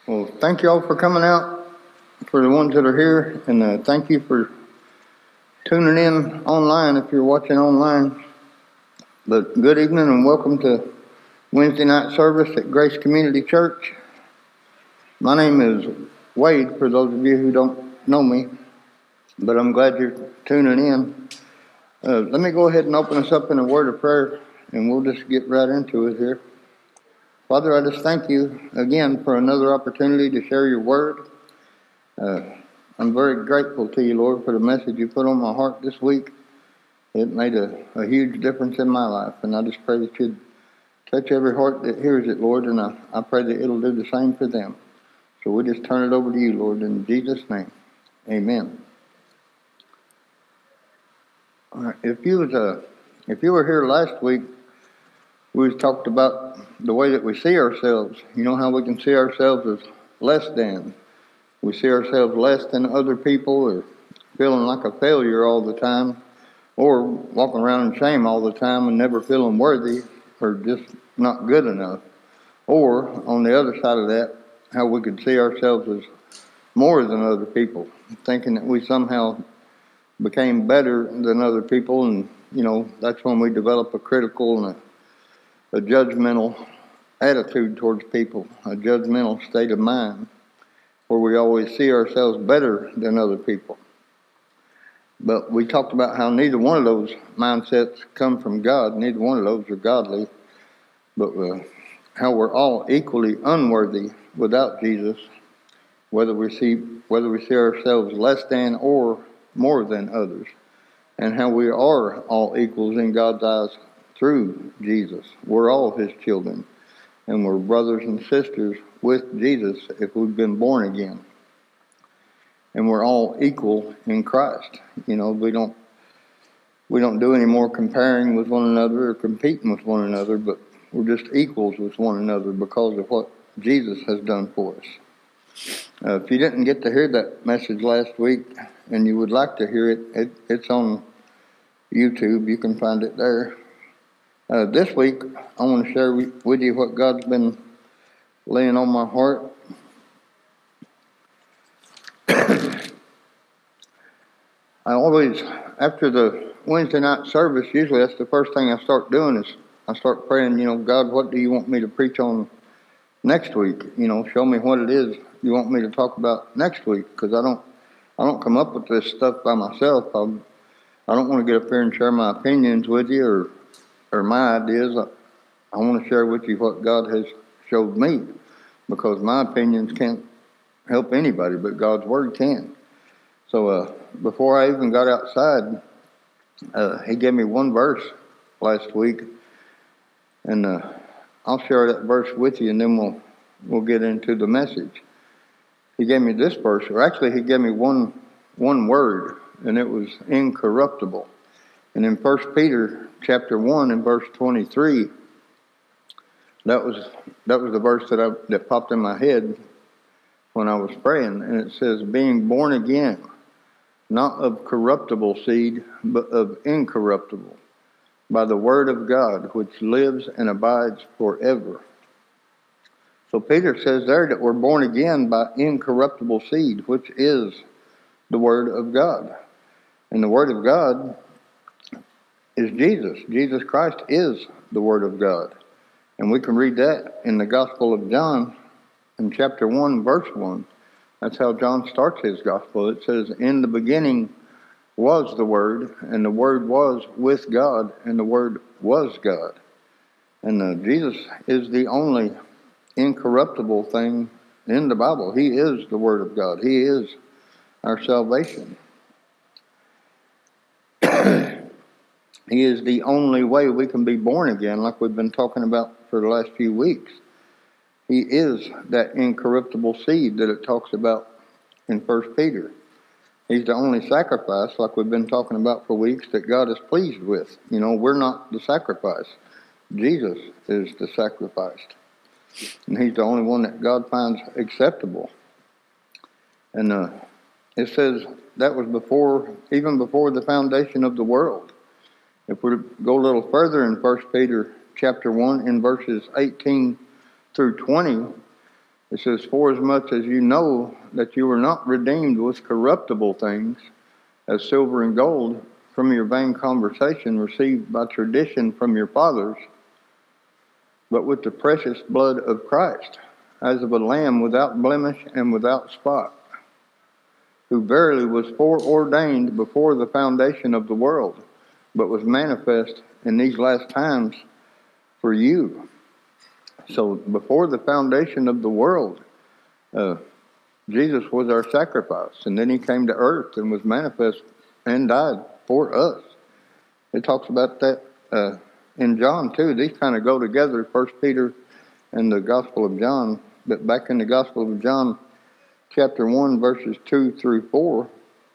Well, thank you all for coming out, for the ones that are here, and thank you for tuning in online if you're watching online. But good evening and welcome to Wednesday night service at Grace Community Church. My name is Wade, for those of you who don't know me, but I'm glad you're tuning in. Let me go ahead and open us up in a word of prayer, and we'll just get right into it here. Father, I just thank you again for another opportunity to share your word. I'm very grateful to you, Lord, for the message you put on my heart this week. It made a huge difference in my life, and I just pray that you'd touch every heart that hears it, Lord, and I pray that it'll do the same for them. So we just turn it over to you, Lord, in Jesus' name. Amen. All right, if you were here last week, we talked about the way that we see ourselves. You know how we can see ourselves as less than. We see ourselves less than other people, or feeling like a failure all the time, or walking around in shame all the time and never feeling worthy or just not good enough. Or, on the other side of that, how we could see ourselves as more than other people, thinking that we somehow became better than other people, and, that's when we develop a critical and a judgmental attitude towards people, a judgmental state of mind, where we always see ourselves better than other people. But we talked about how neither one of those mindsets come from God. Neither one of those are godly. But how we're all equally unworthy without Jesus, whether we see ourselves less than or more than others, and how we are all equals in God's eyes through Jesus. We're all His children, and we're brothers and sisters with Jesus if we've been born again. And we're all equal in Christ. We don't do any more comparing with one another or competing with one another, but we're just equals with one another because of what Jesus has done for us. If you didn't get to hear that message last week and you would like to hear it, it's on YouTube. You can find it there. This week, I want to share with you what God's been laying on my heart. I always, after the Wednesday night service, usually that's the first thing I start doing is I start praying, God, what do you want me to preach on next week? Show me what it is you want me to talk about next week, because I don't come up with this stuff by myself. I don't want to get up here and share my opinions with you or my ideas. I want to share with you what God has showed me, because my opinions can't help anybody, but God's Word can. So before I even got outside, He gave me one verse last week, and I'll share that verse with you, and then we'll get into the message. He gave me this verse, or actually He gave me one word, and it was incorruptible. And in 1 Peter chapter 1 and verse 23, that was the verse that popped in my head when I was praying, and it says, being born again, not of corruptible seed, but of incorruptible, by the word of God, which lives and abides forever. So Peter says there that we're born again by incorruptible seed, which is the word of God. And the word of God is Jesus. Jesus Christ is the word of God. And we can read that in the Gospel of John in chapter 1, verse 1. That's how John starts his gospel. It says, in the beginning was the Word, and the Word was with God, and the Word was God. And Jesus is the only incorruptible thing in the Bible. He is the Word of God. He is our salvation. He is the only way we can be born again, like we've been talking about for the last few weeks. He is that incorruptible seed that it talks about in 1 Peter. He's the only sacrifice, like we've been talking about for weeks, that God is pleased with. We're not the sacrifice. Jesus is the sacrificed. And He's the only one that God finds acceptable. And it says that was even before the foundation of the world. If we go a little further in 1 Peter chapter 1 in verses 18 through 20, It says, "For as much as you know that you were not redeemed with corruptible things, as silver and gold, from your vain conversation received by tradition from your fathers, but with the precious blood of Christ, as of a lamb without blemish and without spot, who verily was foreordained before the foundation of the world, but was manifest in these last times for you." So before the foundation of the world, Jesus was our sacrifice, and then he came to earth and was manifest and died for us. It talks about that in John too. These kind of go together, 1 Peter and the Gospel of John. But back in the Gospel of John, chapter 1, verses 2 through 4,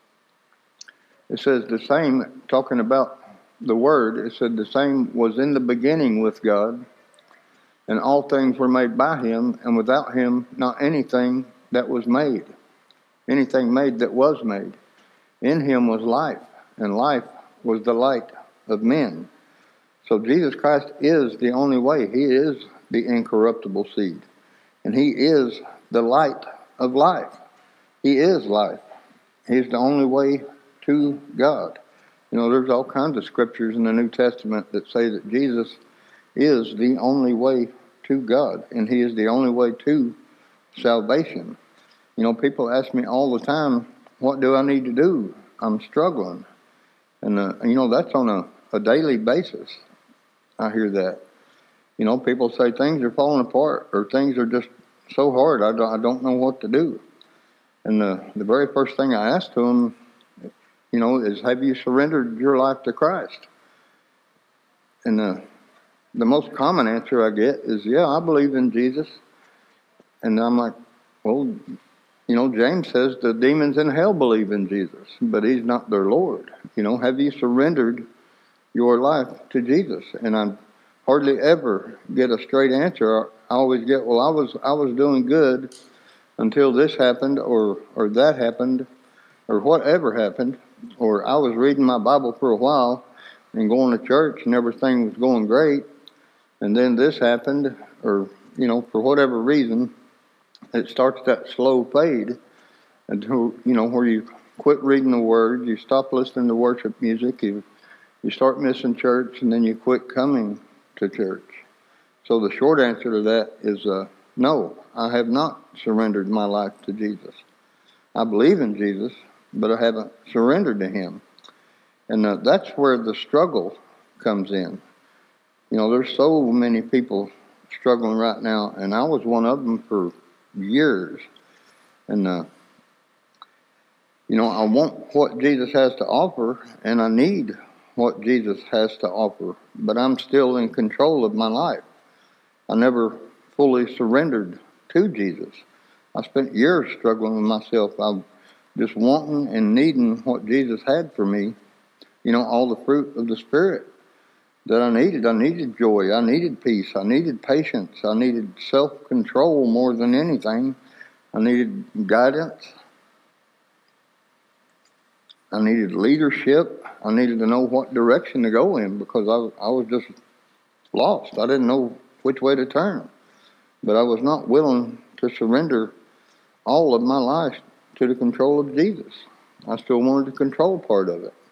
it says the same, talking about the Word, it said the same was in the beginning with God, and all things were made by him, and without him not anything that was made. Anything made that was made. In him was life, and life was the light of men. So Jesus Christ is the only way. He is the incorruptible seed. And he is the light of life. He is life. He's the only way to God. You know, there's all kinds of scriptures in the New Testament that say that Jesus is the only way to God, and he is the only way to salvation. You know, people ask me all the time, what do I need to do? I'm struggling. And, you know, that's on a daily basis. I hear that. You know, people say things are falling apart, or things are just so hard, I don't know what to do. And the very first thing I ask to them, you know, is, have you surrendered your life to Christ? And the most common answer I get is, yeah, I believe in Jesus. And I'm like, well, you know, James says the demons in hell believe in Jesus, but he's not their Lord. You know, have you surrendered your life to Jesus? And I hardly ever get a straight answer. I always get, well, I was doing good until this happened, or that happened, or whatever happened, or I was reading my Bible for a while and going to church and everything was going great, and then this happened, or, you know, for whatever reason, it starts that slow fade until, you know, where you quit reading the Word, you stop listening to worship music, you start missing church, and then you quit coming to church. So the short answer to that is no, I have not surrendered my life to Jesus. I believe in Jesus, but I haven't surrendered to him. And that's where the struggle comes in. You know, there's so many people struggling right now, and I was one of them for years. And, you know, I want what Jesus has to offer, and I need what Jesus has to offer, but I'm still in control of my life. I never fully surrendered to Jesus. I spent years struggling with myself. I just wanting and needing what Jesus had for me. You know, all the fruit of the Spirit that I needed. I needed joy. I needed peace. I needed patience. I needed self-control more than anything. I needed guidance. I needed leadership. I needed to know what direction to go in, because I was just lost. I didn't know which way to turn. But I was not willing to surrender all of my life to the control of Jesus. I still wanted the control part of it.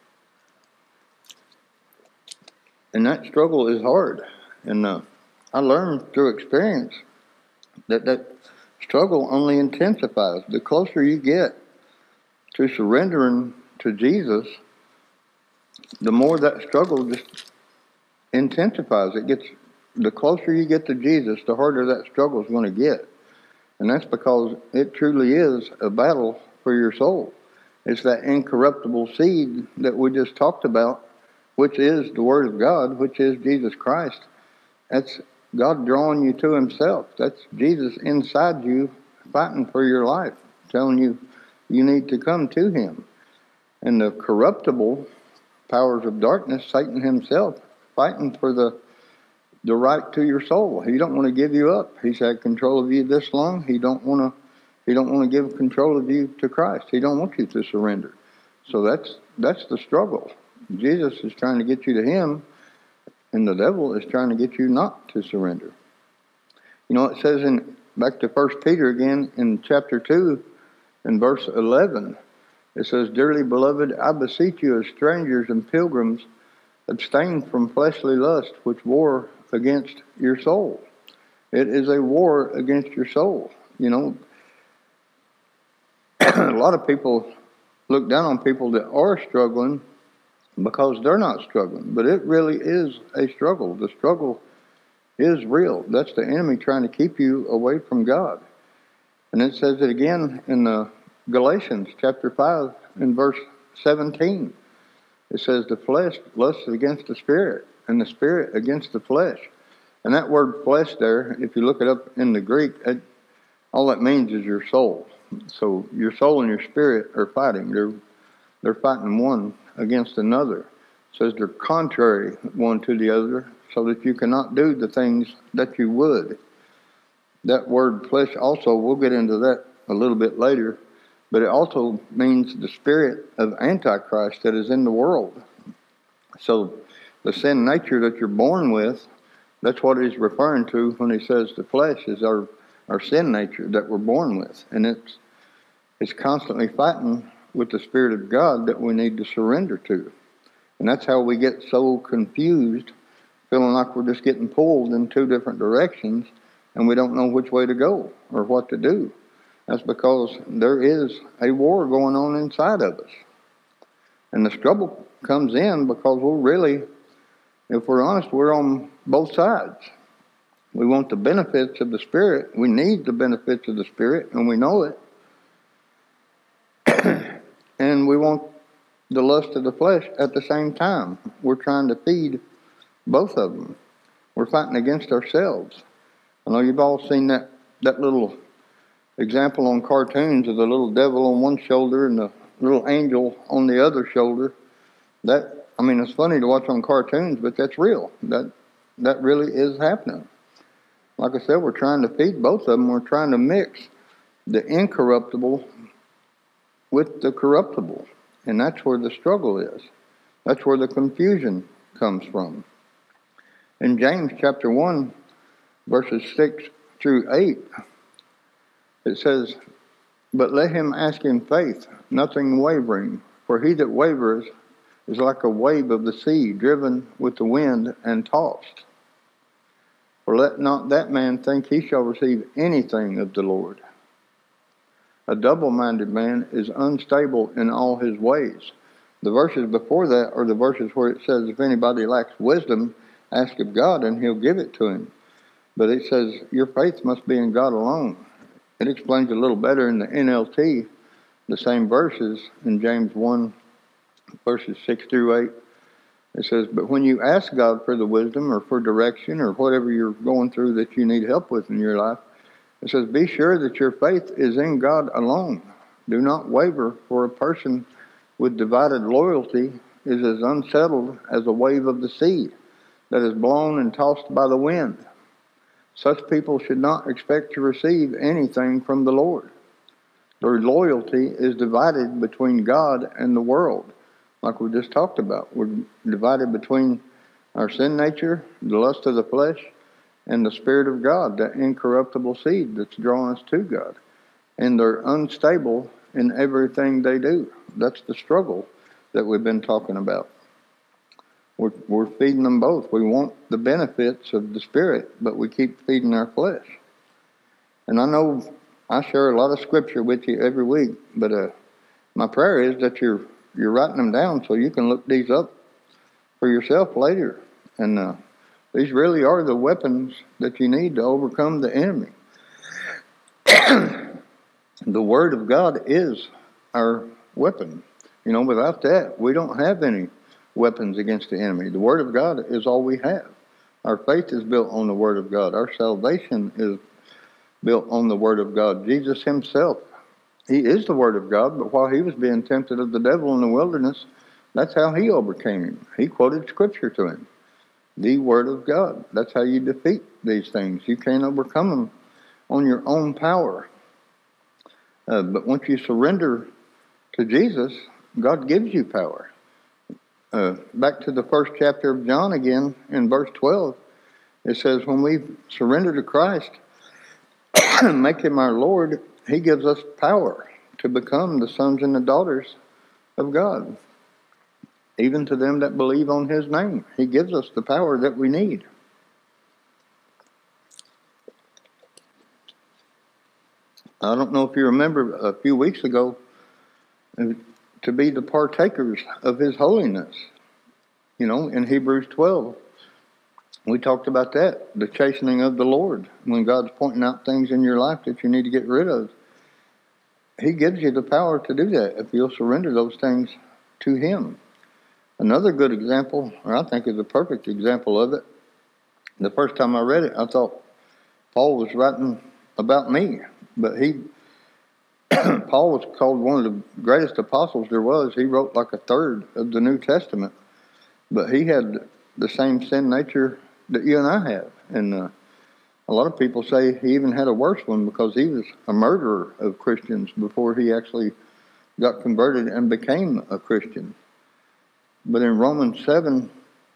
And that struggle is hard. And I learned through experience that struggle only intensifies. The closer you get to surrendering to Jesus, the more that struggle just intensifies. The closer you get to Jesus, the harder that struggle is going to get. And that's because it truly is a battle for your soul. It's that incorruptible seed that we just talked about, which is the Word of God, which is Jesus Christ. That's God drawing you to himself. That's Jesus inside you fighting for your life, telling you you need to come to him. And the corruptible powers of darkness, Satan himself, fighting for the right to your soul. He don't want to give you up. He's had control of you this long. He don't want to give control of you to Christ. He don't want you to surrender. So that's the struggle. Jesus is trying to get you to him, and the devil is trying to get you not to surrender. You know, it says in back to 1 Peter again in chapter 2 in verse 11. It says, "Dearly beloved, I beseech you as strangers and pilgrims, abstain from fleshly lust which war against your soul." It is a war against your soul. You know, a lot of people look down on people that are struggling because they're not struggling. But it really is a struggle. The struggle is real. That's the enemy trying to keep you away from God. And it says it again in Galatians chapter 5 in verse 17. It says the flesh lusts against the spirit, and the spirit against the flesh. And that word flesh there, if you look it up in the Greek, all that means is your soul. So your soul and your spirit are fighting. They're fighting one against another. It says they're contrary one to the other, so that you cannot do the things that you would. That word flesh also, we'll get into that a little bit later, but it also means the spirit of Antichrist that is in the world. So the sin nature that you're born with, that's what he's referring to when he says the flesh is our sin nature that we're born with. And it's constantly fighting with the Spirit of God that we need to surrender to. And that's how we get so confused, feeling like we're just getting pulled in two different directions and we don't know which way to go or what to do. That's because there is a war going on inside of us. And the struggle comes in because we're really, if we're honest, we're on both sides. We want the benefits of the Spirit. We need the benefits of the Spirit, and we know it. And we want the lust of the flesh at the same time. We're trying to feed both of them. We're fighting against ourselves. I know you've all seen that little example on cartoons of the little devil on one shoulder and the little angel on the other shoulder. It's funny to watch on cartoons, but that's real. That really is happening. Like I said, we're trying to feed both of them. We're trying to mix the incorruptible with the corruptible. And that's where the struggle is. That's where the confusion comes from. In James chapter 1, verses 6 through 8, it says, "But let him ask in faith, nothing wavering. For he that wavers is like a wave of the sea, driven with the wind and tossed. For let not that man think he shall receive anything of the Lord. A double-minded man is unstable in all his ways." The verses before that are the verses where it says, if anybody lacks wisdom, ask of God and he'll give it to him. But it says, your faith must be in God alone. It explains a little better in the NLT, the same verses in James 1, verses 6 through 8. It says, "But when you ask God for the wisdom or for direction or whatever you're going through that you need help with in your life, it says, be sure that your faith is in God alone. Do not waver, for a person with divided loyalty is as unsettled as a wave of the sea that is blown and tossed by the wind. Such people should not expect to receive anything from the Lord. Their loyalty is divided between God and the world." Like we just talked about. We're divided between our sin nature, the lust of the flesh, and the Spirit of God, that incorruptible seed that's drawing us to God. And they're unstable in everything they do. That's the struggle that we've been talking about. We're feeding them both. We want the benefits of the Spirit, but we keep feeding our flesh. And I know I share a lot of scripture with you every week, but my prayer is that you're writing them down so you can look these up for yourself later. And these really are the weapons that you need to overcome the enemy. The Word of God is our weapon. Without that, we don't have any weapons against the enemy. The Word of God is all we have. Our faith is built on the Word of God. Our salvation is built on the Word of God. Jesus himself, he is the Word of God, but while he was being tempted of the devil in the wilderness, that's how he overcame him. He quoted Scripture to him. The Word of God. That's how you defeat these things. You can't overcome them on your own power. But once you surrender to Jesus, God gives you power. Back to the first chapter of John again, in verse 12, it says, when we surrender to Christ, make him our Lord, he gives us power to become the sons and the daughters of God. Even to them that believe on his name, he gives us the power that we need. I don't know if you remember a few weeks ago, to be the partakers of his holiness. In Hebrews 12, we talked about that, the chastening of the Lord. When God's pointing out things in your life that you need to get rid of, he gives you the power to do that if you'll surrender those things to him. Another good example, or I think is a perfect example of it, the first time I read it, I thought Paul was writing about me. But Paul was called one of the greatest apostles there was. He wrote like a third of the New Testament. But he had the same sin nature that you and I have. And a lot of people say he even had a worse one because he was a murderer of Christians before he actually got converted and became a Christian. But in Romans 7,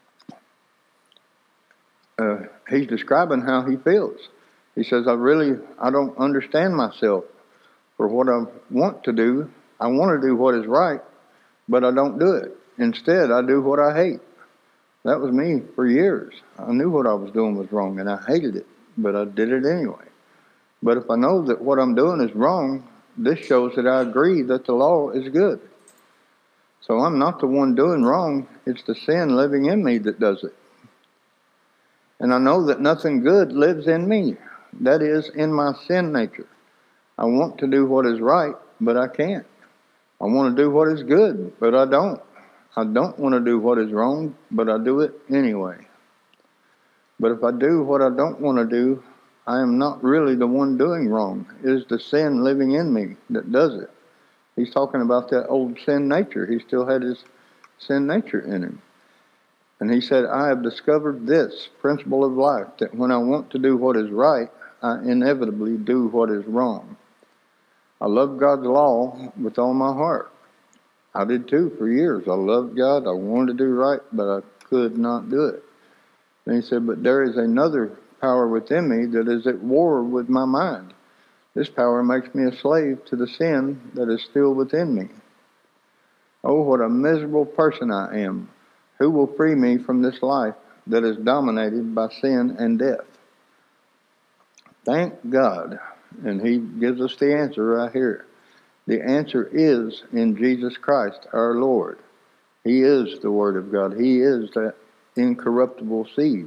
he's describing how he feels. He says, I don't understand myself for what I want to do. I want to do what is right, but I don't do it. Instead, I do what I hate. That was me for years. I knew what I was doing was wrong, and I hated it, but I did it anyway. But if I know that what I'm doing is wrong, this shows that I agree that the law is good. So I'm not the one doing wrong. It's the sin living in me that does it. And I know that nothing good lives in me. That is, in my sin nature. I want to do what is right, but I can't. I want to do what is good, but I don't. I don't want to do what is wrong, but I do it anyway. But if I do what I don't want to do, I am not really the one doing wrong. It is the sin living in me that does it. He's talking about that old sin nature. He still had his sin nature in him. And he said, I have discovered this principle of life, that when I want to do what is right, I inevitably do what is wrong. I love God's law with all my heart. I did too for years. I loved God. I wanted to do right, but I could not do it. And he said, but there is another power within me that is at war with my mind. This power makes me a slave to the sin that is still within me. Oh, what a miserable person I am. Who will free me from this life that is dominated by sin and death? Thank God. And he gives us the answer right here. The answer is in Jesus Christ, our Lord. He is the Word of God. He is that incorruptible seed.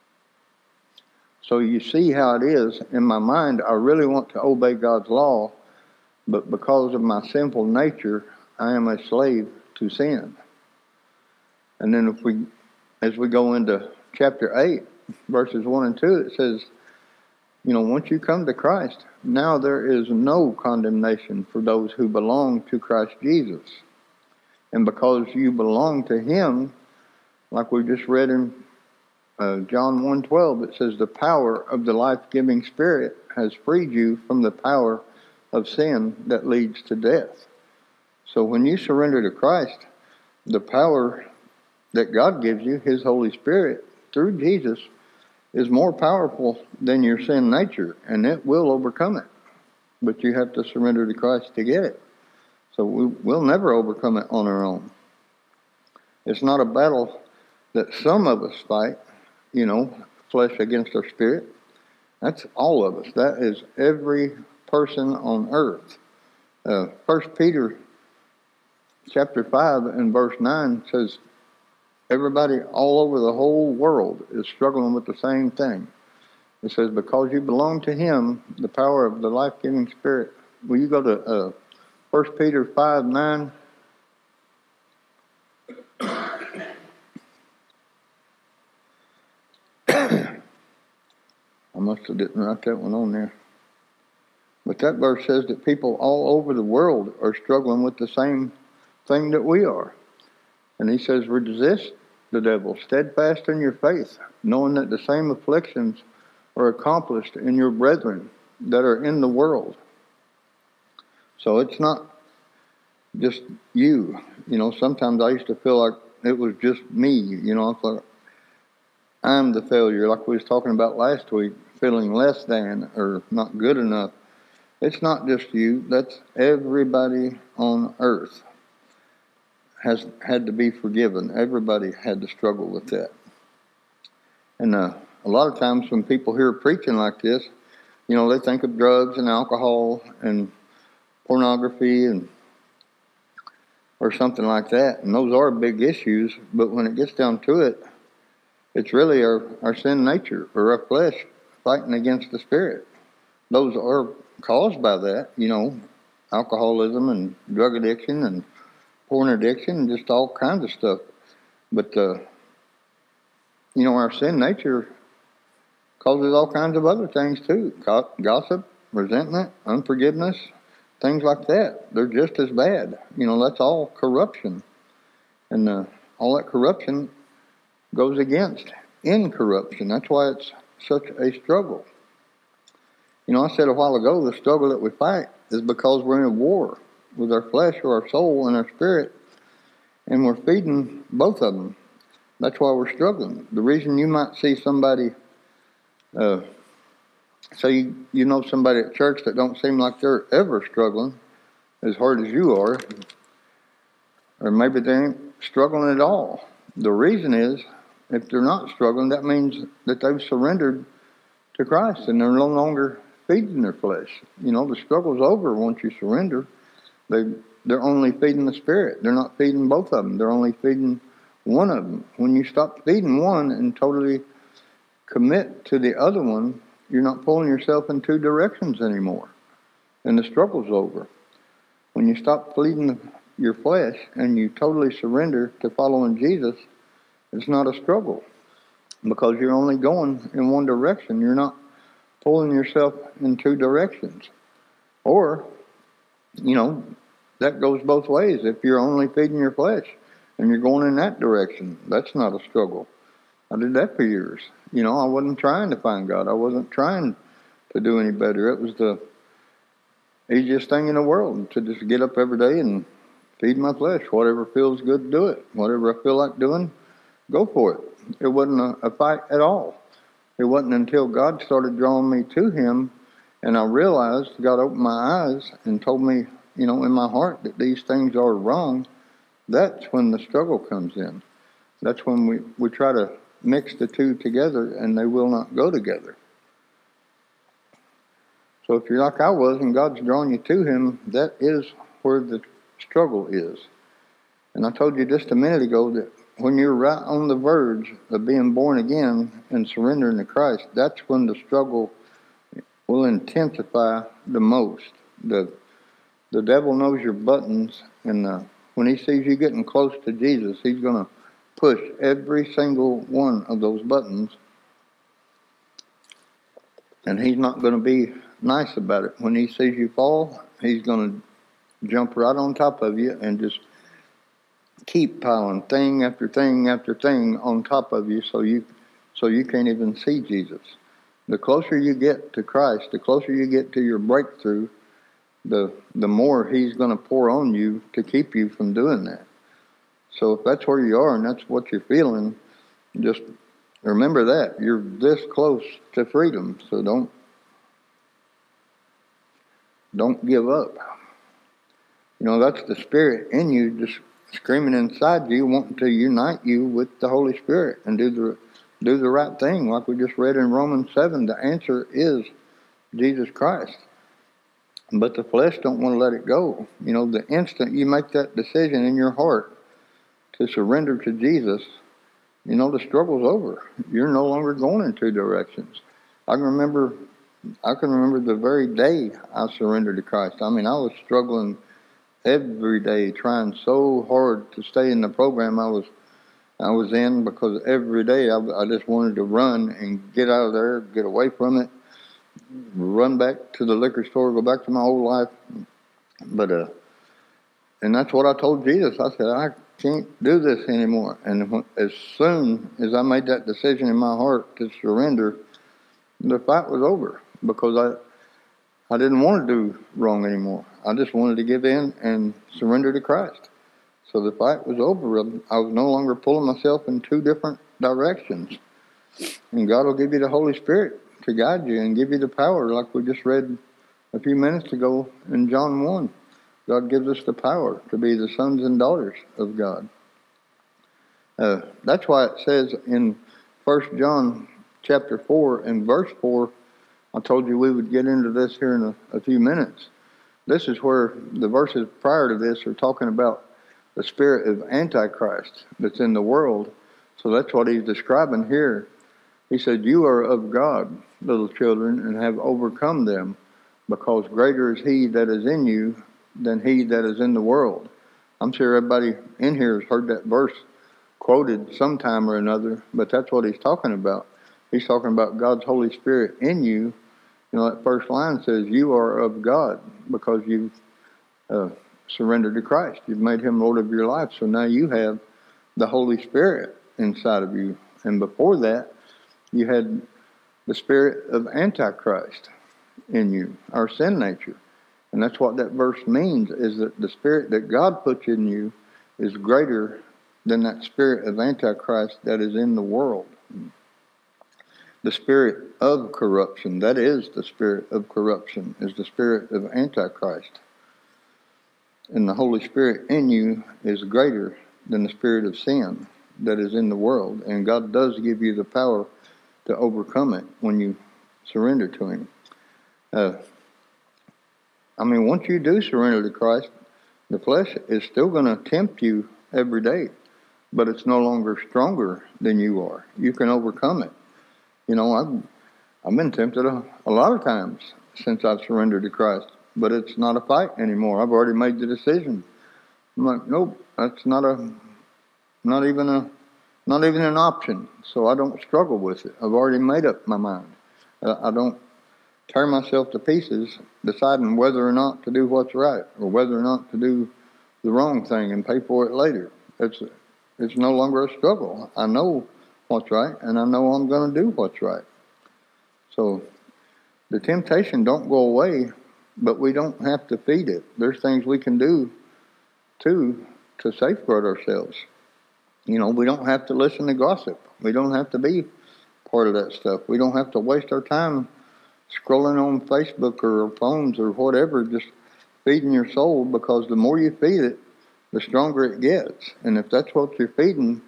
So you see how it is. In my mind, I really want to obey God's law, but because of my sinful nature, I am a slave to sin. And then as we go into chapter 8, verses 1 and 2, it says, once you come to Christ, now there is no condemnation for those who belong to Christ Jesus. And because you belong to him, like we just read in John 1:12, it says, the power of the life-giving Spirit has freed you from the power of sin that leads to death. So when you surrender to Christ, the power that God gives you, his Holy Spirit, through Jesus, is more powerful than your sin nature, and it will overcome it. But you have to surrender to Christ to get it. So we'll never overcome it on our own. It's not a battle that some of us fight, flesh against our spirit. That's all of us. That is every person on earth. 1 Peter chapter 5 and verse 9 says, everybody all over the whole world is struggling with the same thing. It says, because you belong to him, the power of the life-giving Spirit. Will you go to 1 Peter 5:9? I must have didn't write that one on there. But that verse says that people all over the world are struggling with the same thing that we are. And he says, resist the devil, steadfast in your faith, knowing that the same afflictions are accomplished in your brethren that are in the world. So it's not just you. Sometimes I used to feel like it was just me. I thought, I'm the failure, like we was talking about last week. feeling less than or not good enough. It's not just you. That's everybody on earth has had to be forgiven. Everybody had to struggle with that. And a lot of times when people hear preaching like this, they think of drugs and alcohol and pornography and or something like that. And those are big issues. But when it gets down to it, it's really our sin nature or our flesh fighting against the spirit. Those are caused by that, alcoholism and drug addiction and porn addiction and just all kinds of stuff. But, our sin nature causes all kinds of other things too. Gossip, resentment, unforgiveness, things like that. They're just as bad. That's all corruption. And all that corruption goes against incorruption. That's why it's such a struggle. I said a while ago, the struggle that we fight is because we're in a war with our flesh or our soul and our spirit, and we're feeding both of them. That's why we're struggling. The reason you might see somebody, say you know somebody at church that don't seem like they're ever struggling as hard as you are, or maybe they ain't struggling at all. The reason is, if they're not struggling, that means that they've surrendered to Christ and they're no longer feeding their flesh. The struggle's over once you surrender. They're only feeding the spirit. They're not feeding both of them. They're only feeding one of them. When you stop feeding one and totally commit to the other one, you're not pulling yourself in two directions anymore. And the struggle's over. When you stop feeding your flesh and you totally surrender to following Jesus, it's not a struggle because you're only going in one direction. You're not pulling yourself in two directions. Or, that goes both ways. If you're only feeding your flesh and you're going in that direction, that's not a struggle. I did that for years. I wasn't trying to find God. I wasn't trying to do any better. It was the easiest thing in the world to just get up every day and feed my flesh. Whatever feels good, do it. Whatever I feel like doing, go for it. It wasn't a fight at all. It wasn't until God started drawing me to Him and I realized, God opened my eyes and told me, in my heart that these things are wrong. That's when the struggle comes in. That's when we try to mix the two together and they will not go together. So if you're like I was and God's drawing you to Him, that is where the struggle is. And I told you just a minute ago that when you're right on the verge of being born again and surrendering to Christ, that's when the struggle will intensify the most. The devil knows your buttons, and when he sees you getting close to Jesus, he's going to push every single one of those buttons, and he's not going to be nice about it. When he sees you fall, he's going to jump right on top of you and just keep piling thing after thing after thing on top of you so you can't even see Jesus. The closer you get to Christ, the closer you get to your breakthrough, the more He's going to pour on you to keep you from doing that. So if that's where you are and that's what you're feeling, just remember that. You're this close to freedom, so don't give up. That's the Spirit in you just screaming inside you, wanting to unite you with the Holy Spirit and do the right thing. Like we just read in Romans 7, the answer is Jesus Christ. But the flesh don't want to let it go. The instant you make that decision in your heart to surrender to Jesus, the struggle's over. You're no longer going in two directions. I can remember the very day I surrendered to Christ. I was struggling every day, trying so hard to stay in the program I was in, because every day I just wanted to run and get out of there, get away from it, run back to the liquor store, go back to my old life. But and that's what I told Jesus. I said, I can't do this anymore. And as soon as I made that decision in my heart to surrender, the fight was over, because I didn't want to do wrong anymore. I just wanted to give in and surrender to Christ. So the fight was over. I was no longer pulling myself in two different directions. And God will give you the Holy Spirit to guide you and give you the power, like we just read a few minutes ago in John 1. God gives us the power to be the sons and daughters of God. That's why it says in 1 John chapter 4 and verse 4, I told you we would get into this here in a few minutes. This is where the verses prior to this are talking about the spirit of Antichrist that's in the world. So that's what he's describing here. He said, you are of God, little children, and have overcome them, because greater is he that is in you than he that is in the world. I'm sure everybody in here has heard that verse quoted sometime or another, but that's what he's talking about. He's talking about God's Holy Spirit in you. You know, that first line says, you are of God, because you've surrendered to Christ. You've made him Lord of your life. So now you have the Holy Spirit inside of you. And before that, you had the spirit of Antichrist in you, our sin nature. And that's what that verse means, is that the spirit that God puts in you is greater than that spirit of Antichrist that is in the world. The spirit of corruption, that is the spirit of corruption, is the spirit of Antichrist. And the Holy Spirit in you is greater than the spirit of sin that is in the world. And God does give you the power to overcome it when you surrender to him. Once you do surrender to Christ, the flesh is still going to tempt you every day, but it's no longer stronger than you are. You can overcome it. You know, I've been tempted a lot of times since I've surrendered to Christ, but it's not a fight anymore. I've already made the decision. I'm like, nope, that's not even an option. So I don't struggle with it. I've already made up my mind. I don't tear myself to pieces deciding whether or not to do what's right or whether or not to do the wrong thing and pay for it later. It's no longer a struggle. I know what's right, and I know I'm going to do what's right. So the temptation don't go away, but we don't have to feed it. There's things we can do to safeguard ourselves. You know, we don't have to listen to gossip. We don't have to be part of that stuff. We don't have to waste our time scrolling on Facebook or our phones or whatever, just feeding your soul, because the more you feed it, the stronger it gets. And if that's what you're feeding,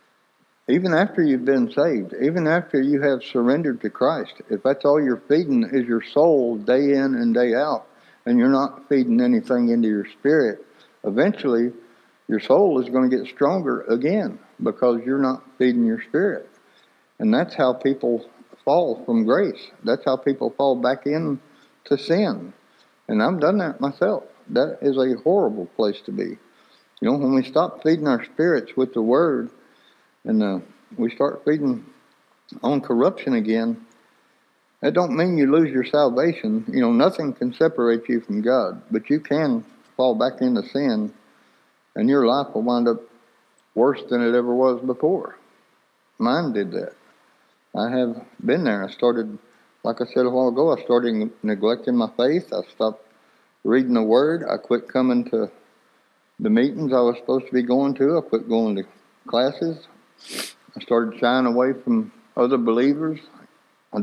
even after you've been saved, even after you have surrendered to Christ, if that's all you're feeding is your soul day in and day out, and you're not feeding anything into your spirit, eventually your soul is going to get stronger again because you're not feeding your spirit. And that's how people fall from grace. That's how people fall back into sin. And I've done that myself. That is a horrible place to be. You know, when we stop feeding our spirits with the Word and we start feeding on corruption again, that don't mean you lose your salvation. You know, nothing can separate you from God, but you can fall back into sin, and your life will wind up worse than it ever was before. Mine did that. I have been there. I started, like I said a while ago, I started neglecting my faith. I stopped reading the Word. I quit coming to the meetings I was supposed to be going to. I quit going to classes. I started shying away from other believers. I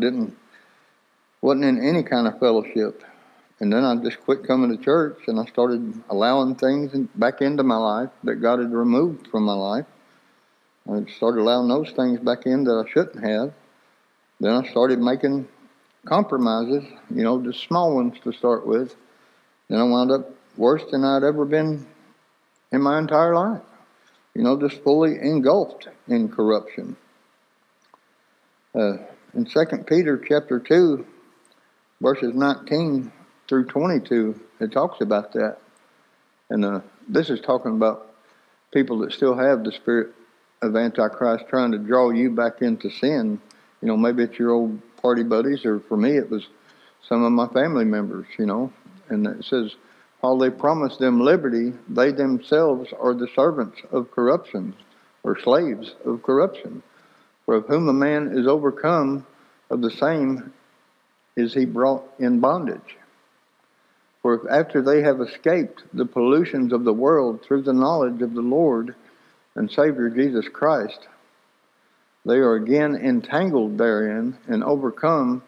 wasn't in any kind of fellowship. And then I just quit coming to church, and I started allowing things back into my life that God had removed from my life. I started allowing those things back in that I shouldn't have. Then I started making compromises, you know, just small ones to start with. Then I wound up worse than I'd ever been in my entire life. You know, just fully engulfed in corruption. In 2 Peter chapter 2, verses 19 through 22, it talks about that. And this is talking about people that still have the spirit of Antichrist trying to draw you back into sin. You know, maybe it's your old party buddies, or for me it was some of my family members, you know. And it says, while they promise them liberty, they themselves are the servants of corruption, or slaves of corruption. For of whom a man is overcome, of the same is he brought in bondage. For if after they have escaped the pollutions of the world through the knowledge of the Lord and Savior Jesus Christ, they are again entangled therein and overcome,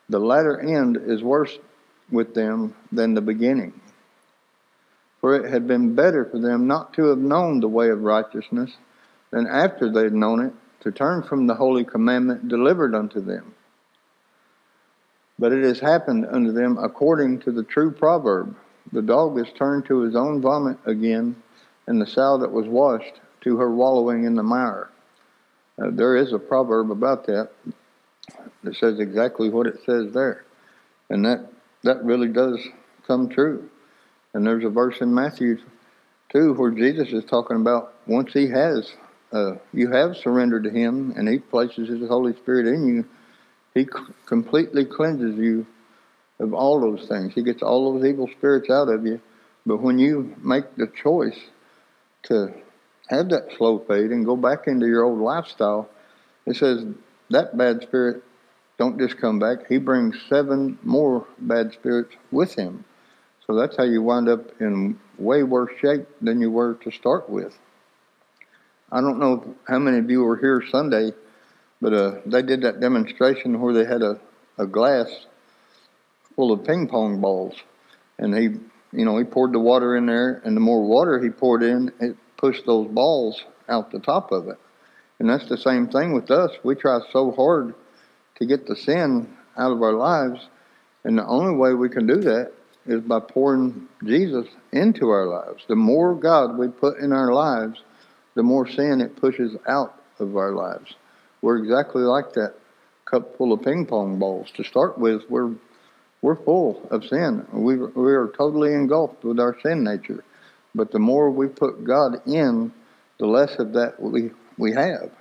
the latter end is worse with them than the beginning. For it had been better for them not to have known the way of righteousness than after they had known it to turn from the holy commandment delivered unto them. But it has happened unto them according to the true proverb, the dog is turned to his own vomit again, and the sow that was washed to her wallowing in the mire. There is a proverb about that says exactly what it says there. And that really does come true. And there's a verse in Matthew 2 where Jesus is talking about once you have surrendered to him and he places his Holy Spirit in you, he completely cleanses you of all those things. He gets all those evil spirits out of you. But when you make the choice to have that slow fade and go back into your old lifestyle, it says that bad spirit don't just come back. He brings 7 more bad spirits with him. So that's how you wind up in way worse shape than you were to start with. I don't know how many of you were here Sunday, but they did that demonstration where they had a glass full of ping pong balls. And he poured the water in there, and the more water he poured in, it pushed those balls out the top of it. And that's the same thing with us. We try so hard to get the sin out of our lives, and the only way we can do that is by pouring Jesus into our lives. The more God we put in our lives, the more sin it pushes out of our lives. We're exactly like that cup full of ping pong balls. To start with, we're full of sin. We are totally engulfed with our sin nature. But the more we put God in, the less of that we have.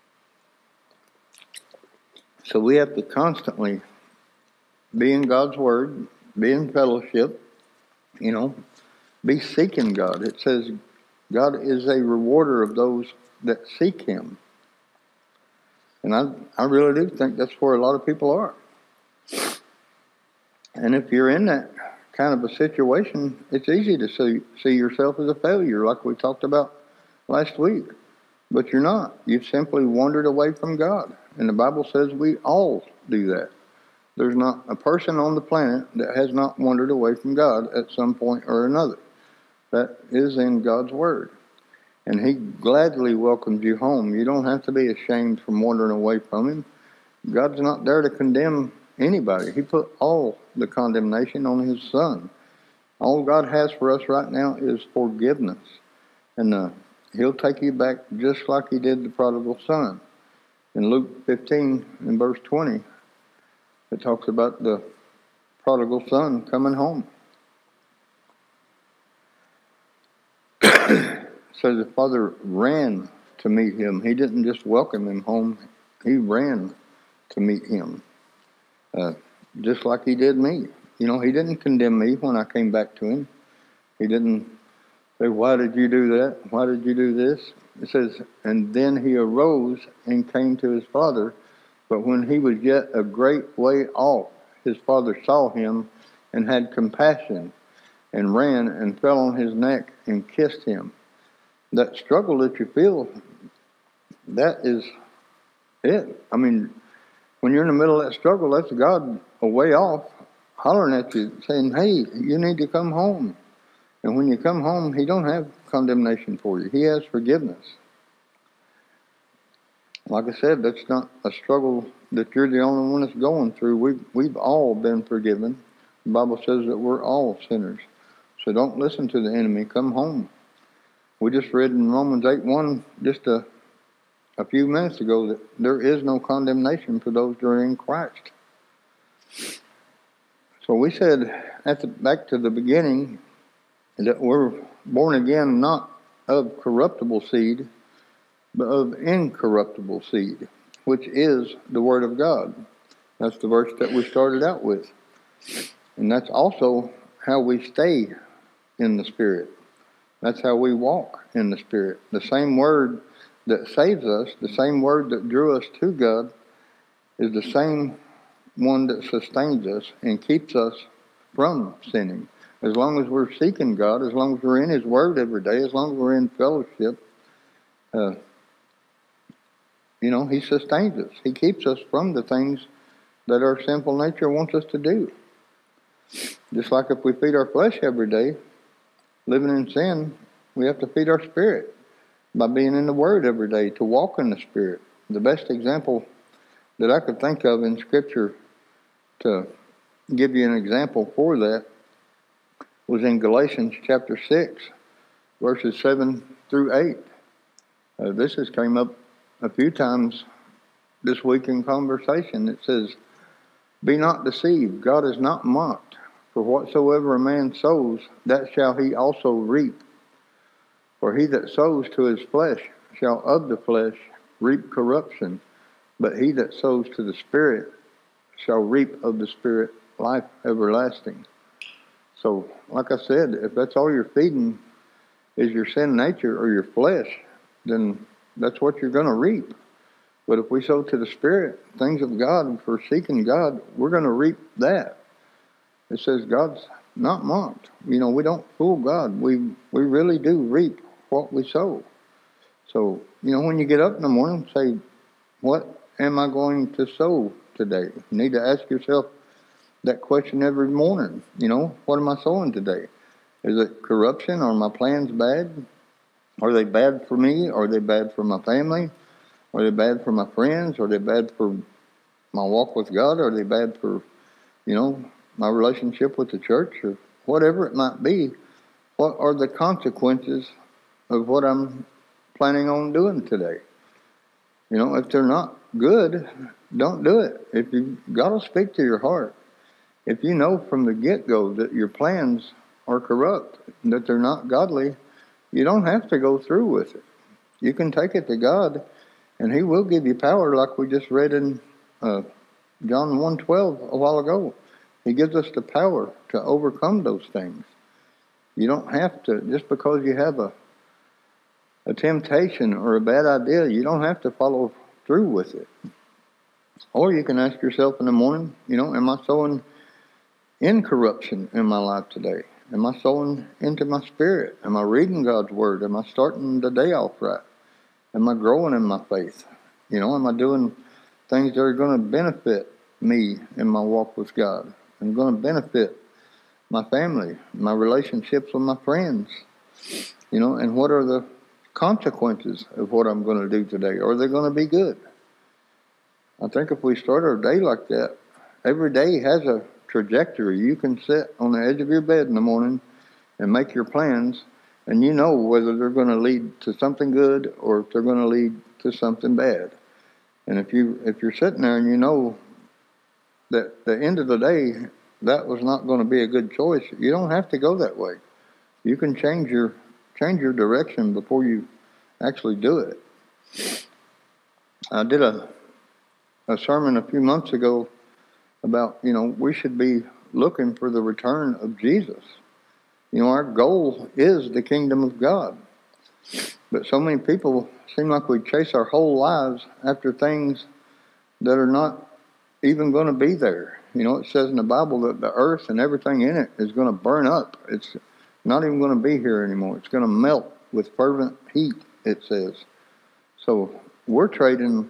So we have to constantly be in God's Word, be in fellowship, be seeking God. It says God is a rewarder of those that seek him. And I really do think that's where a lot of people are. And if you're in that kind of a situation, it's easy to see yourself as a failure, like we talked about last week. But you're not. You've simply wandered away from God. And the Bible says we all do that. There's not a person on the planet that has not wandered away from God at some point or another. That is in God's Word. And he gladly welcomes you home. You don't have to be ashamed from wandering away from him. God's not there to condemn anybody. He put all the condemnation on his Son. All God has for us right now is forgiveness. And he'll take you back just like he did the prodigal son. In Luke 15, in verse 20, it talks about the prodigal son coming home. So the father ran to meet him. He didn't just welcome him home. He ran to meet him. Just like he did me. He didn't condemn me when I came back to him. He didn't say, why did you do that? Why did you do this? It says, and then he arose and came to his father. But when he was yet a great way off, his father saw him and had compassion and ran and fell on his neck and kissed him. That struggle that you feel, that is it. I mean, when you're in the middle of that struggle, that's God a way off hollering at you, saying, hey, you need to come home. And when you come home, he don't have condemnation for you. He has forgiveness. Like I said, that's not a struggle that you're the only one that's going through. We've all been forgiven. The Bible says that we're all sinners. So don't listen to the enemy. Come home. We just read in Romans 8:1 just a few minutes ago that there is no condemnation for those that are in Christ. So we said back to the beginning that we're born again not of corruptible seed, but of incorruptible seed, which is the Word of God. That's the verse that we started out with. And that's also how we stay in the Spirit. That's how we walk in the Spirit. The same Word that saves us, the same Word that drew us to God, is the same one that sustains us and keeps us from sinning. As long as we're seeking God, as long as we're in His Word every day, as long as we're in fellowship, He sustains us. He keeps us from the things that our sinful nature wants us to do. Just like if we feed our flesh every day, living in sin, we have to feed our spirit by being in the Word every day, to walk in the Spirit. The best example that I could think of in Scripture to give you an example for that was in Galatians chapter 6, verses 7 through 8. This has came up a few times this week in conversation. It says, "Be not deceived, God is not mocked. For whatsoever a man sows, that shall he also reap. For he that sows to his flesh shall of the flesh reap corruption, but he that sows to the Spirit shall reap of the Spirit life everlasting." So, like I said, if that's all you're feeding is your sin nature or your flesh, then that's what you're going to reap. But if we sow to the Spirit, things of God, if we're seeking God, we're going to reap that. It says God's not mocked. We don't fool God. We really do reap what we sow. So, when you get up in the morning, say, what am I going to sow today? You need to ask yourself that question every morning. What am I sowing today? Is it corruption? Are my plans bad? Are they bad for me? Are they bad for my family? Are they bad for my friends? Are they bad for my walk with God? Are they bad for, my relationship with the church? Or whatever it might be, what are the consequences of what I'm planning on doing today? If they're not good, don't do it. God will speak to your heart. If you know from the get-go that your plans are corrupt, that they're not godly, you don't have to go through with it. You can take it to God, and He will give you power, like we just read in John 1:12 a while ago. He gives us the power to overcome those things. You don't have to, just because you have a temptation or a bad idea, you don't have to follow through with it. Or you can ask yourself in the morning, am I sowing in corruption in my life today? Am I sowing into my spirit? Am I reading God's Word? Am I starting the day off right? Am I growing in my faith? Am I doing things that are going to benefit me in my walk with God? I'm going to benefit my family, my relationships with my friends, and what are the consequences of what I'm going to do today? Are they going to be good? I think if we start our day like that, every day has a trajectory. You can sit on the edge of your bed in the morning and make your plans, and you know whether they're going to lead to something good or if they're going to lead to something bad. And if you're sitting there and you know that at the end of the day, that was not going to be a good choice, you don't have to go that way. You can change your direction before you actually do it. I did a sermon a few months ago about, we should be looking for the return of Jesus. Our goal is the kingdom of God. But so many people seem like we chase our whole lives after things that are not even going to be there. It says in the Bible that the earth and everything in it is going to burn up. It's not even going to be here anymore. It's going to melt with fervent heat, it says. So we're trading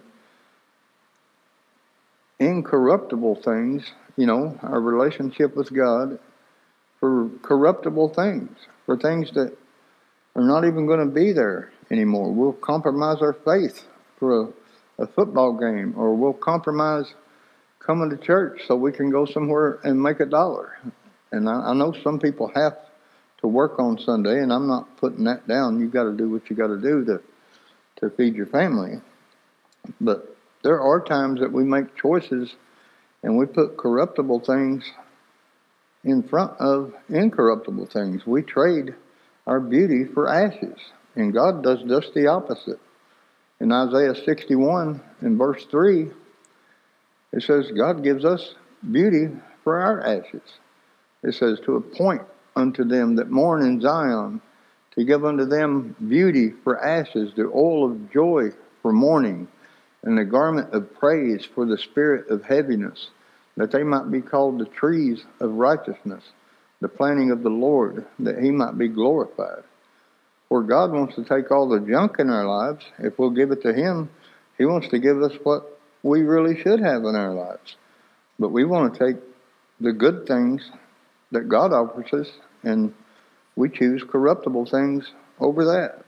incorruptible things, our relationship with God, for corruptible things, for things that are not even going to be there anymore. We'll compromise our faith for a football game, or we'll compromise coming to church so we can go somewhere and make $1. And I know some people have to work on Sunday, and I'm not putting that down. You've got to do what you got to do to feed your family. But there are times that we make choices and we put corruptible things in front of incorruptible things. We trade our beauty for ashes, and God does just the opposite. In Isaiah 61, in verse 3, it says God gives us beauty for our ashes. It says, to appoint unto them that mourn in Zion, to give unto them beauty for ashes, the oil of joy for mourning, and the garment of praise for the spirit of heaviness, that they might be called the trees of righteousness, the planting of the Lord, that He might be glorified. For God wants to take all the junk in our lives. If we'll give it to Him, He wants to give us what we really should have in our lives. But we want to take the good things that God offers us, and we choose corruptible things over that.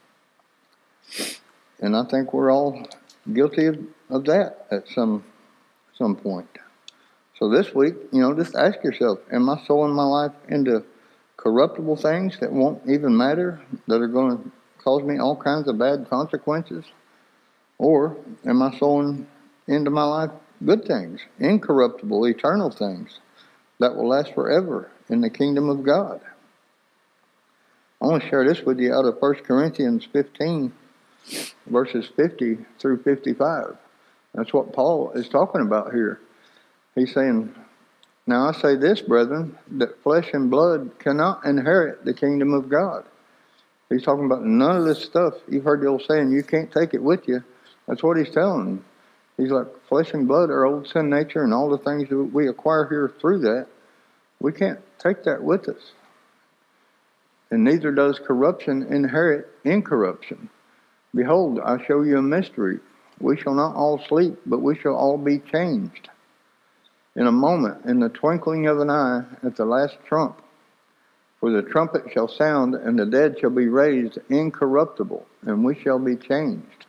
And I think we're all guilty of that at some point. So this week, just ask yourself, am I sowing my life into corruptible things that won't even matter, that are going to cause me all kinds of bad consequences? Or am I sowing into my life good things, incorruptible, eternal things that will last forever in the kingdom of God? I want to share this with you out of 1 Corinthians 15, verses 50 through 55. That's what Paul is talking about here. He's saying, now I say this, brethren, that flesh and blood cannot inherit the kingdom of God. He's talking about none of this stuff. You've heard the old saying, you can't take it with you. That's what he's telling them. He's like, flesh and blood, our old sin nature, and all the things that we acquire here through that, we can't take that with us. And neither does corruption inherit incorruption. Behold, I show you a mystery. We shall not all sleep, but we shall all be changed. In a moment, in the twinkling of an eye, at the last trump. For the trumpet shall sound, and the dead shall be raised incorruptible, and we shall be changed.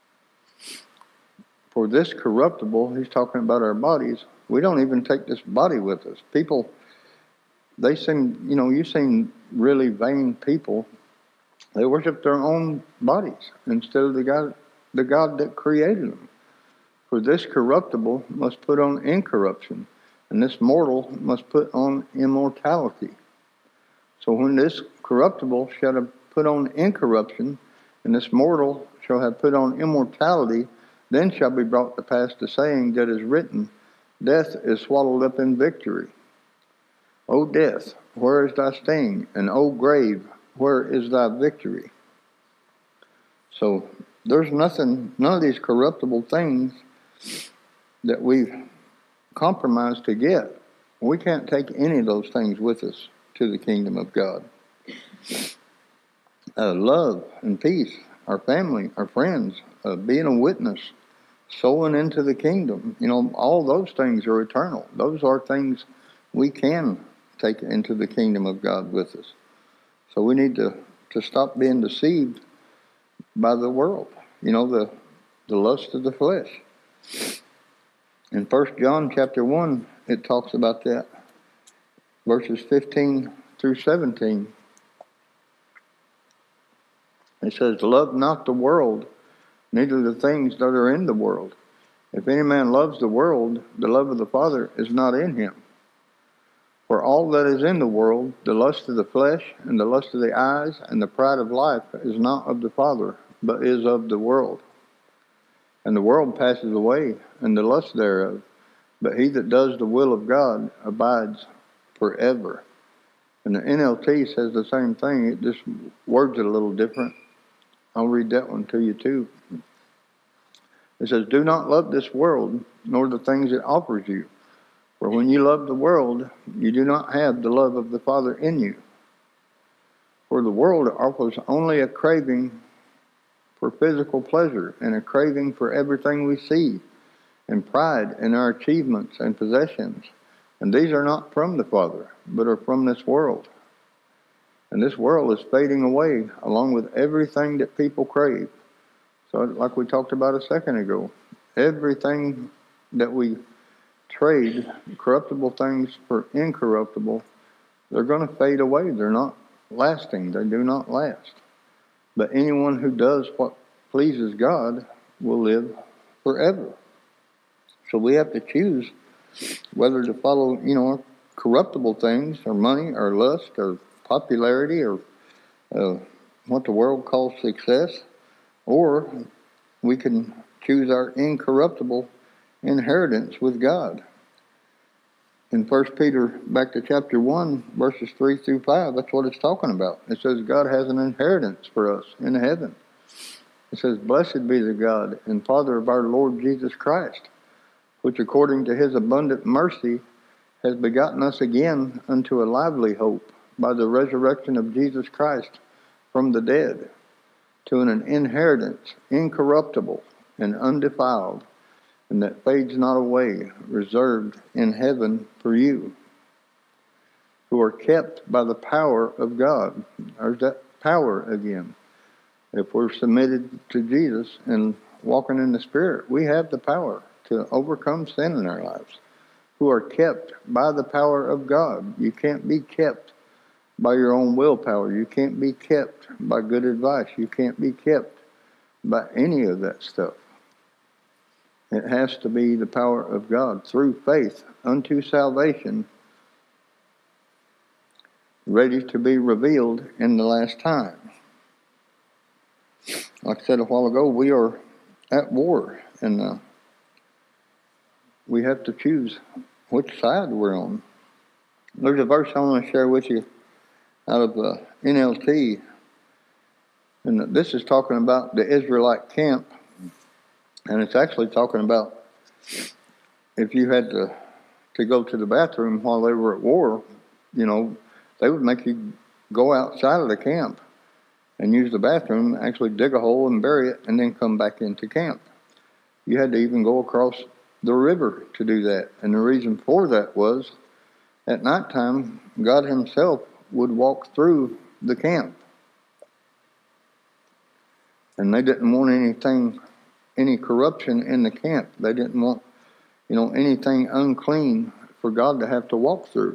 For this corruptible, he's talking about our bodies, we don't even take this body with us. People, they seem, you seen really vain people. They worship their own bodies instead of the God that created them. For this corruptible must put on incorruption, and this mortal must put on immortality. So when this corruptible shall have put on incorruption, and this mortal shall have put on immortality, then shall be brought to pass the saying that is written, death is swallowed up in victory. O death, where is thy sting? And O grave, where is thy victory? So there's none of these corruptible things that we've compromised to get. We can't take any of those things with us to the kingdom of God. Love and peace, our family, our friends, being a witness, sowing into the kingdom, all those things are eternal. Those are things we can take into the kingdom of God with us. So we need to stop being deceived by the world, the lust of the flesh. In 1 John chapter 1, it talks about that, verses 15 through 17. It says, love not the world, neither the things that are in the world. If any man loves the world, the love of the Father is not in him. For all that is in the world, the lust of the flesh, and the lust of the eyes, and the pride of life, is not of the Father, but is of the world. And the world passes away, and the lust thereof. But he that does the will of God abides forever. And the NLT says the same thing. It just words it a little different. I'll read that one to you too. It says, do not love this world, nor the things it offers you. For when you love the world, you do not have the love of the Father in you. For the world offers only a craving for physical pleasure and a craving for everything we see, and pride in our achievements and possessions. And these are not from the Father, but are from this world. And this world is fading away along with everything that people crave. So like we talked about a second ago, everything that we trade, corruptible things for incorruptible, they're going to fade away. They're not lasting. They do not last. But anyone who does what pleases God will live forever. So we have to choose whether to follow, corruptible things, or money, or lust, or popularity, or what the world calls success, or we can choose our incorruptible inheritance with God. In 1 Peter, back to chapter 1, verses 3 through 5, that's what it's talking about. It says God has an inheritance for us in heaven. It says, blessed be the God and Father of our Lord Jesus Christ, which according to his abundant mercy has begotten us again unto a lively hope by the resurrection of Jesus Christ from the dead, to an inheritance incorruptible and undefiled, and that fades not away, reserved in heaven for you, who are kept by the power of God. There's that power again. If we're submitted to Jesus and walking in the Spirit, we have the power to overcome sin in our lives, who are kept by the power of God. You can't be kept by your own willpower. You can't be kept by good advice. You can't be kept by any of that stuff. It has to be the power of God through faith unto salvation, ready to be revealed in the last time. Like I said a while ago, we are at war, and we have to choose which side we're on. There's a verse I want to share with you out of NLT, and this is talking about the Israelite camp, and it's actually talking about if you had to go to the bathroom while they were at war, they would make you go outside of the camp and use the bathroom, actually dig a hole and bury it, and then come back into camp. You had to even go across the river to do that. And the reason for that was, at nighttime, God himself would walk through the camp. And they didn't want any corruption in the camp. They didn't want, anything unclean for God to have to walk through.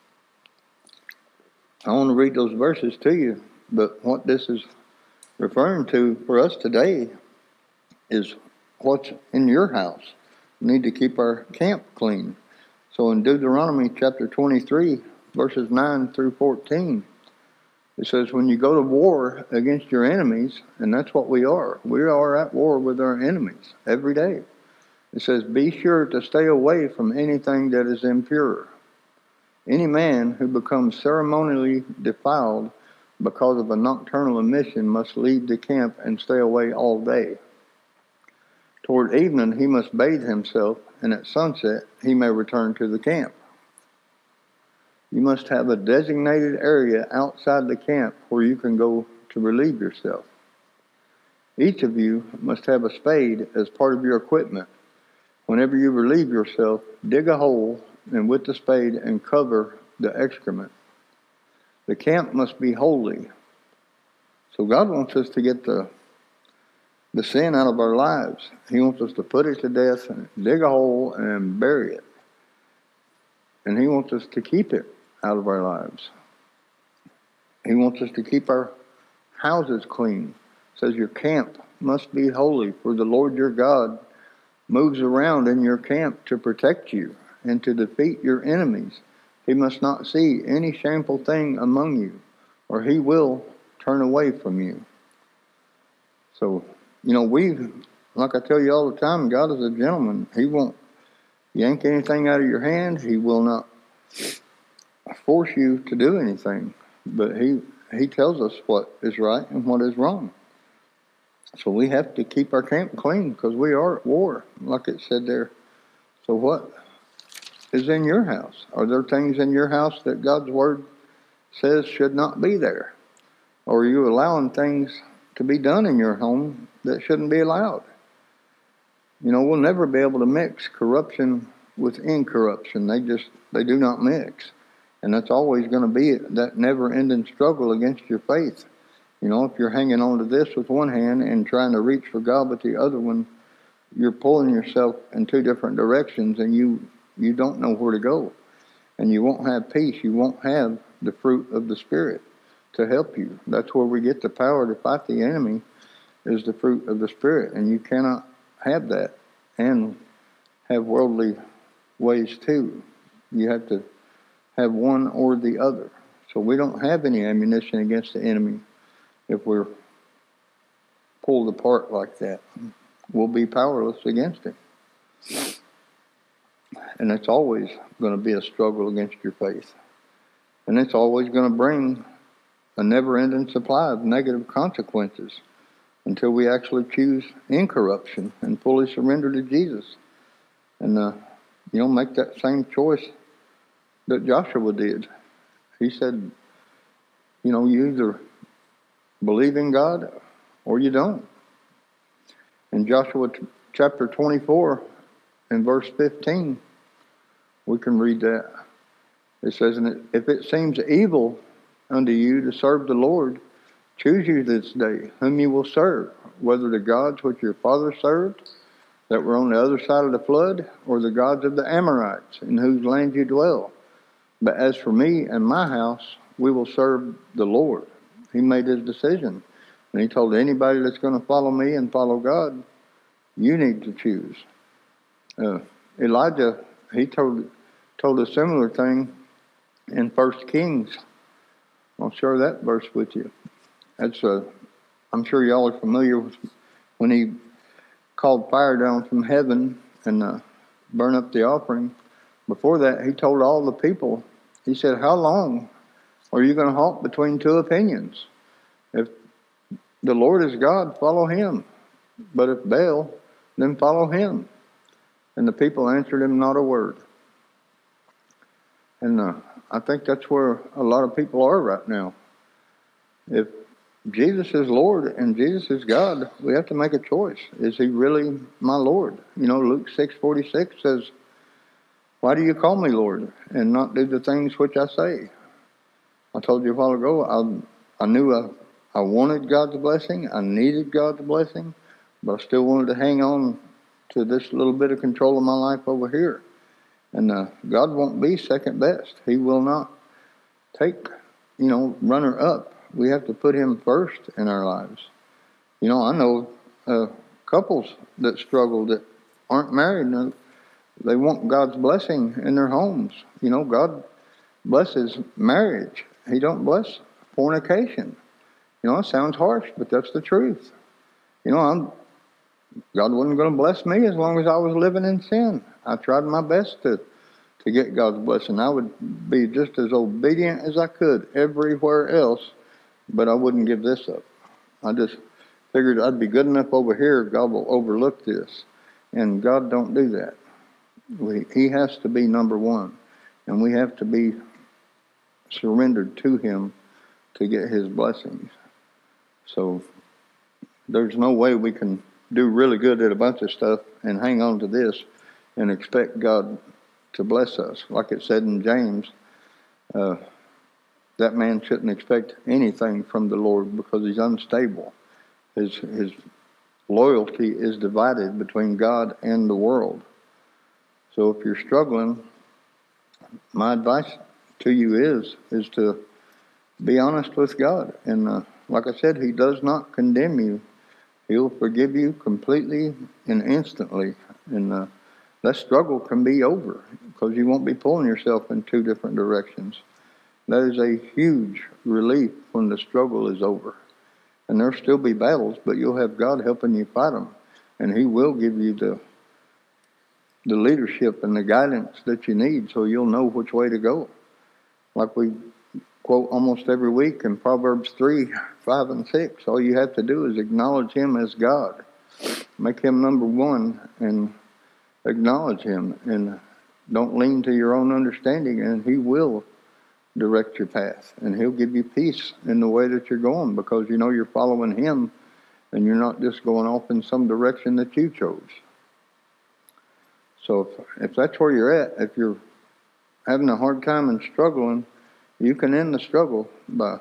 I want to read those verses to you, but what this is referring to for us today is what's in your house. We need to keep our camp clean. So in Deuteronomy chapter 23, verses 9 through 14, it says, when you go to war against your enemies, and that's what we are at war with our enemies every day. It says, be sure to stay away from anything that is impure. Any man who becomes ceremonially defiled because of a nocturnal emission must leave the camp and stay away all day. Toward evening he must bathe himself, and at sunset he may return to the camp. You must have a designated area outside the camp where you can go to relieve yourself. Each of you must have a spade as part of your equipment. Whenever you relieve yourself, dig a hole and with the spade and cover the excrement. The camp must be holy. So God wants us to get the sin out of our lives. He wants us to put it to death and dig a hole and bury it. And he wants us to keep it out of our lives. He wants us to keep our houses clean. It says your camp must be holy, for the Lord your God moves around in your camp to protect you and to defeat your enemies. He must not see any shameful thing among you, or he will turn away from you. So, like I tell you all the time, God is a gentleman. He won't yank anything out of your hand. He will not force you to do anything. But he tells us what is right and what is wrong. So we have to keep our camp clean because we are at war, like it said there. So what is in your house? Are there things in your house that God's word says should not be there? Or are you allowing things to be done in your home that shouldn't be allowed? We'll never be able to mix corruption with incorruption. They do not mix. And that's always going to be that never-ending struggle against your faith. If you're hanging on to this with one hand and trying to reach for God with the other one, you're pulling yourself in two different directions, and you don't know where to go. And you won't have peace. You won't have the fruit of the Spirit to help you. That's where we get the power to fight the enemy, is the fruit of the Spirit. And you cannot have that and have worldly ways too. You have to have one or the other. So we don't have any ammunition against the enemy if we're pulled apart like that. We'll be powerless against him. And it's always going to be a struggle against your faith. And it's always going to bring a never-ending supply of negative consequences until we actually choose incorruption and fully surrender to Jesus. And, make that same choice that Joshua did. He said, you either believe in God or you don't. In Joshua chapter 24, in verse 15, we can read that. It says, "And if it seems evil unto you to serve the Lord, choose you this day whom you will serve, whether the gods which your fathers served, that were on the other side of the flood, or the gods of the Amorites, in whose land you dwell. But as for me and my house, we will serve the Lord." He made his decision. And he told anybody that's going to follow me and follow God, you need to choose. Elijah, he told a similar thing in 1 Kings. I'll share that verse with you. That's I'm sure y'all are familiar with when he called fire down from heaven and burn up the offering. Before that, he told all the people, he said, "How long are you going to halt between two opinions? If the Lord is God, follow him. But if Baal, then follow him." And the people answered him not a word. And I think that's where a lot of people are right now. If Jesus is Lord and Jesus is God, we have to make a choice. Is he really my Lord? You know, Luke 6:46 says, "Why do you call me Lord and not do the things which I say?" I told you a while ago, I knew I wanted God's blessing. I needed God's blessing, but I still wanted to hang on to this little bit of control of my life over here. And God won't be second best. He will not take, runner up. We have to put him first in our lives. You know, I know couples that struggle that aren't married. And they want God's blessing in their homes. You know, God blesses marriage. He don't bless fornication. You know, it sounds harsh, but that's the truth. You know, God wasn't going to bless me as long as I was living in sin. I tried my best to get God's blessing. I would be just as obedient as I could everywhere else, but I wouldn't give this up. I just figured I'd be good enough over here, God will overlook this. And God don't do that. He has to be number one, and we have to be surrendered to him to get his blessings. So there's no way we can do really good at a bunch of stuff and hang on to this and expect God to bless us. Like it said in James, that man shouldn't expect anything from the Lord because he's unstable. His loyalty is divided between God and the world. So if you're struggling, my advice to you is to be honest with God. And like I said, he does not condemn you. He'll forgive you completely and instantly. And that struggle can be over because you won't be pulling yourself in two different directions. That is a huge relief when the struggle is over. And there'll still be battles, but you'll have God helping you fight them. And he will give you the leadership and the guidance that you need so you'll know which way to go. Like we quote almost every week in Proverbs 3, 5, and 6, all you have to do is acknowledge him as God. Make him number one and acknowledge him. And don't lean to your own understanding, and he will direct your path. And he'll give you peace in the way that you're going because you know you're following him and you're not just going off in some direction that you chose. So if that's where you're at, if you're having a hard time and struggling, you can end the struggle by,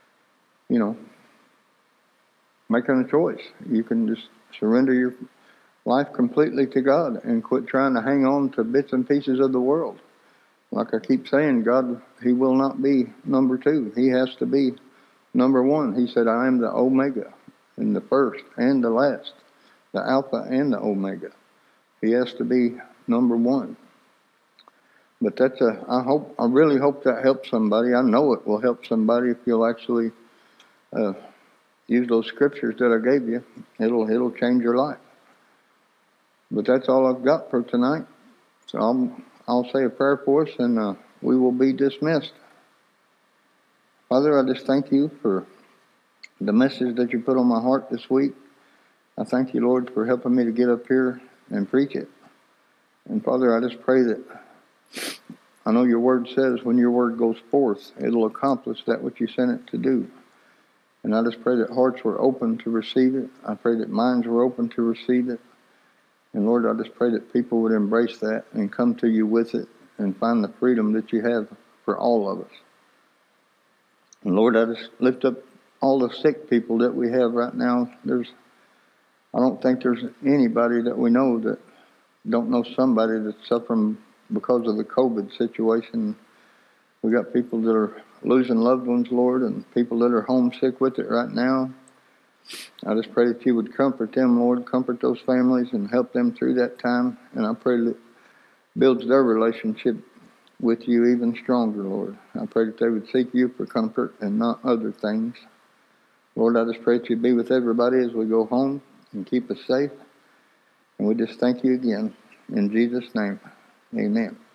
making a choice. You can just surrender your life completely to God and quit trying to hang on to bits and pieces of the world. Like I keep saying, God, he will not be number two. He has to be number one. He said, "I am the Omega, and the first and the last, the Alpha and the Omega." He has to be number one. But I really hope that helps somebody. I know it will help somebody if you'll actually use those scriptures that I gave you. It'll change your life. But that's all I've got for tonight. So I'll say a prayer for us, and we will be dismissed. Father, I just thank you for the message that you put on my heart this week. I thank you, Lord, for helping me to get up here and preach it. And Father, I just pray that I know your word says when your word goes forth, it'll accomplish that which you sent it to do. And I just pray that hearts were open to receive it. I pray that minds were open to receive it. And Lord, I just pray that people would embrace that and come to you with it and find the freedom that you have for all of us. And Lord, I just lift up all the sick people that we have right now. I don't think there's anybody that we know that don't know somebody that's suffering because of the COVID situation. We got people that are losing loved ones, Lord, and people that are homesick with it right now. I just pray that you would comfort them, Lord, comfort those families and help them through that time. And I pray that it builds their relationship with you even stronger, Lord. I pray that they would seek you for comfort and not other things. Lord, I just pray that you be with everybody as we go home and keep us safe. And we just thank you again. In Jesus' name, amen.